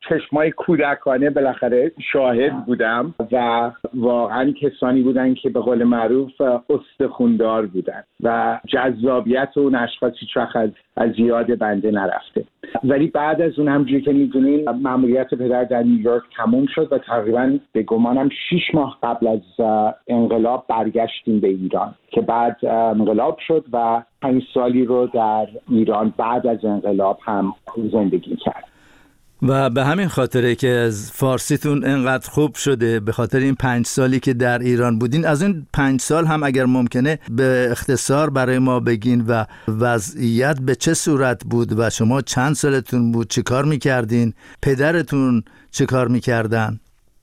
چشمای کودکانه بالاخره شاهد بودم و واقعا کسانی بودن که به قول معروف استخوندار بودن و جذابیت اون اشخاص هیچ وقت از, از یاد بنده نرفته. ولی بعد از اون همونجوری که میدونین مأموریت پدر در نیویورک تموم شد و تقریبا به گمانم شیش ماه قبل از انقلاب برگشتیم به ایران که بعد انقلاب شد و پنج سالی رو در ایران بعد از انقلاب هم زندگی کرد. و به همین خاطره که از فارسیتون انقدر خوب شده، به خاطر این پنج سالی که در ایران بودین، از این پنج سال هم اگر ممکنه به اختصار برای ما بگین و وضعیت به چه صورت بود و شما چند سالتون بود، چه کار میکردین، پدرتون چه کار میکردن؟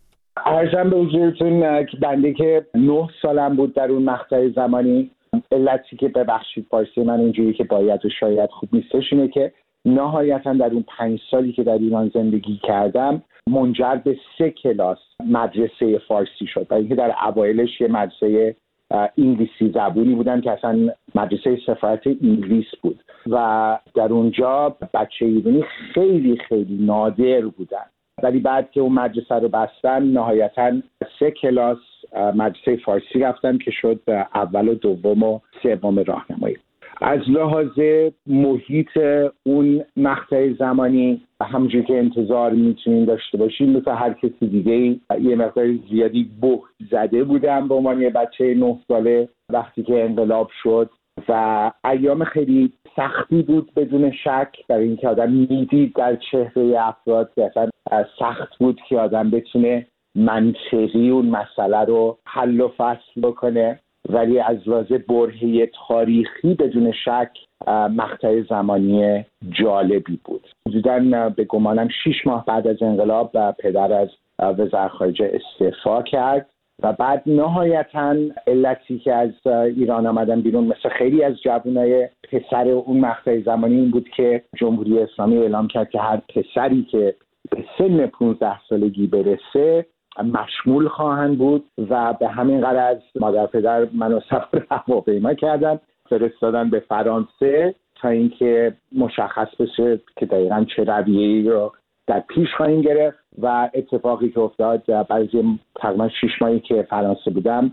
عرضم به حضورتون که بنده که نه سالم بود در اون مقطع زمانی، علتی که ببخشید فارسی من اینجوری که باید و شاید خوب نیستش اینه که نهایتا در اون پنج سالی که در ایران زندگی کردم منجر به سه کلاس مدرسه فارسی شد و اینکه در اوایلش یه مدرسه انگلیسی زبونی بودن که اصلا مدرسه سفارت انگلیس بود و در اونجا بچه ایرانی خیلی خیلی نادر بودن، ولی بعد که اون مدرسه رو بستن نهایتا سه کلاس مدرسه فارسی رفتم که شد اول و دوم و سوم راهنمایی. از لحاظ محیط اون مقطع زمانی همونجوری که انتظار میتونین داشته باشین مثل هر کسی دیگه یه مقدار زیادی بهت زده بودم به عنوان یه بچه نه ساله وقتی که انقلاب شد و ایام خیلی سختی بود بدون شک، برای اینکه آدم میدید در چهره افراد که اصلا سخت بود که آدم بتونه منطقی اون مسئله رو حل و فصل بکنه، ولی از لحاظ برهه تاریخی بدون شک مقطع زمانی جالبی بود. حدوداً به گمانم شیش ماه بعد از انقلاب پدر از وزارت خارجه استعفا کرد و بعد نهایتاً علتی که از ایران آمدن بیرون مثل خیلی از جوانای پسر اون مقطع زمانی این بود که جمهوری اسلامی اعلام کرد که هر پسری که به سن پانزده سالگی برسه مشمول خواهند بود و به همین غرض مادر پدر منو سفر هواپیما کردن فرستادن به فرانسه تا اینکه مشخص بشه که دقیقاً چه رویه‌ای رو در پیش خواهیم گرفت و اتفاقی که افتاد بعد از تقریباً شش ماهی که فرانسه بودم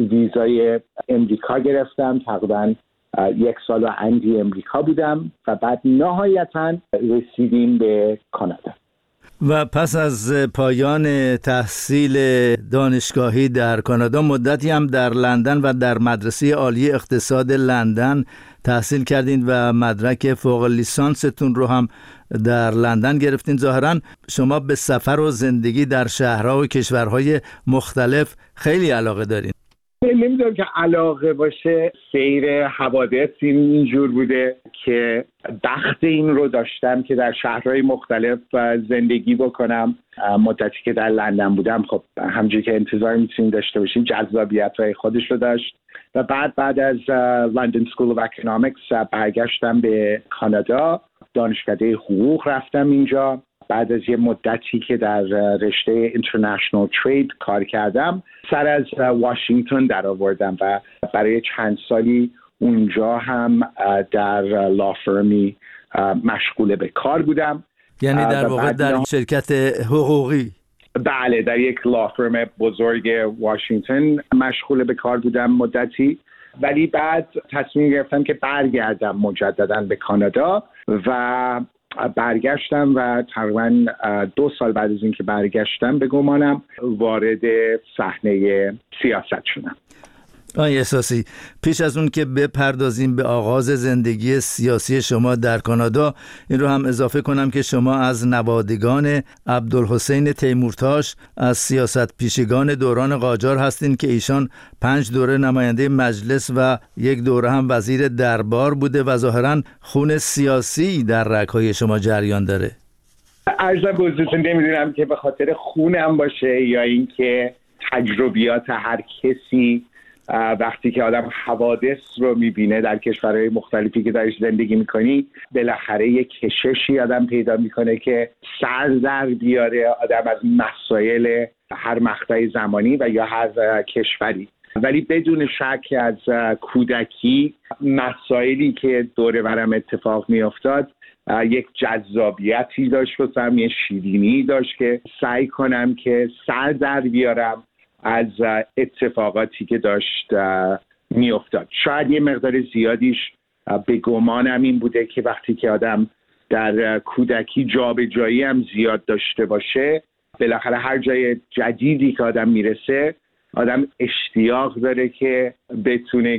ویزای امریکا گرفتم، تقریباً یک سال و اندی امریکا بودم و بعد نهایتاً رسیدیم به کانادا. و پس از پایان تحصیل دانشگاهی در کانادا مدتی هم در لندن و در مدرسه عالی اقتصاد لندن تحصیل کردین و مدرک فوق لیسانستون رو هم در لندن گرفتین. ظاهراً شما به سفر و زندگی در شهرها و کشورهای مختلف خیلی علاقه دارین. نمیدونم که علاقه باشه، سیر حوادث اینجور بوده که بخت این رو داشتم که در شهرهای مختلف زندگی بکنم. مدتی که در لندن بودم خب همونجوری که انتظار میتونید داشته باشین جذابیت‌های خودش رو داشت و بعد بعد از لندن سکول اف اکونومیکس برگشتم به کانادا، دانشکده حقوق رفتم اینجا. بعد از یه مدتی که در رشته اینترنشنال ترید کار کردم سر از واشنگتن در آوردم و برای چند سالی اونجا هم در لافرمی مشغول به کار بودم. یعنی در واقع در شرکت حقوقی؟ بله، در یک لافرم بزرگ واشنگتن مشغول به کار بودم مدتی، ولی بعد تصمیم گرفتم که برگردم مجددا به کانادا و برگشتم و تقریبا دو سال بعد از اینکه برگشتم به گمانم وارد صحنه سیاست شدم. آقای احساسی، پیش از اون که بپردازیم به آغاز زندگی سیاسی شما در کانادا، این رو هم اضافه کنم که شما از نوادگان عبدالحسین تیمورتاش از سیاست پیشگان دوران قاجار هستین که ایشان پنج دوره نماینده مجلس و یک دوره هم وزیر دربار بوده و ظاهراً خون سیاسی در رگ‌های شما جریان داره. عرضم به حضورتون نمیدونم که به خاطر خونم باشه یا اینکه تجربیات هر کسی وقتی که آدم حوادث رو میبینه در کشورهای مختلفی که درش زندگی میکنی بالاخره یک کششی آدم پیدا میکنه که سر در بیاره آدم از مسائل هر مقطع زمانی و یا هر کشوری. ولی بدون شک از کودکی مسائلی که دور برم اتفاق میافتاد یک جذابیتی داشت واسم، یه شیرینی داشت که سعی کنم که سر در بیارم از اتفاقاتی که داشت میافتاد. شاید یه مقدار زیادیش به گمانم این بوده که وقتی که آدم در کودکی جابجایی هم زیاد داشته باشه، بالاخره هر جای جدیدی که آدم میرسه آدم اشتیاق داره که بتونه